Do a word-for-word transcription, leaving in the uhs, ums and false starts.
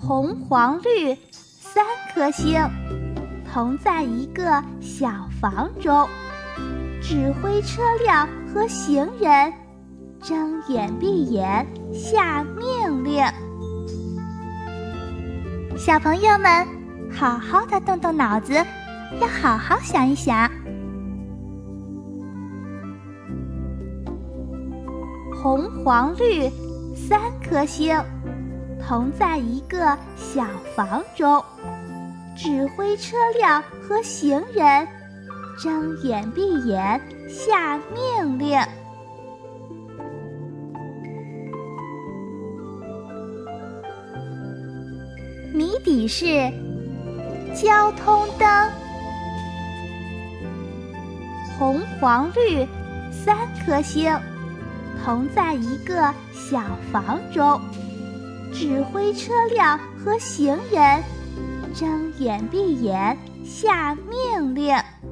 红黄绿三颗星，同在一个小房中，指挥车辆和行人，睁眼闭眼下命令。小朋友们，好好的动动脑子，要好好想一想。红黄绿三颗星，同在一个小房中，指挥车辆和行人，睁眼闭眼下命令。谜底是交通灯。红黄绿三颗星，同在一个小房中，指挥车辆和行人，睁眼闭眼下命令。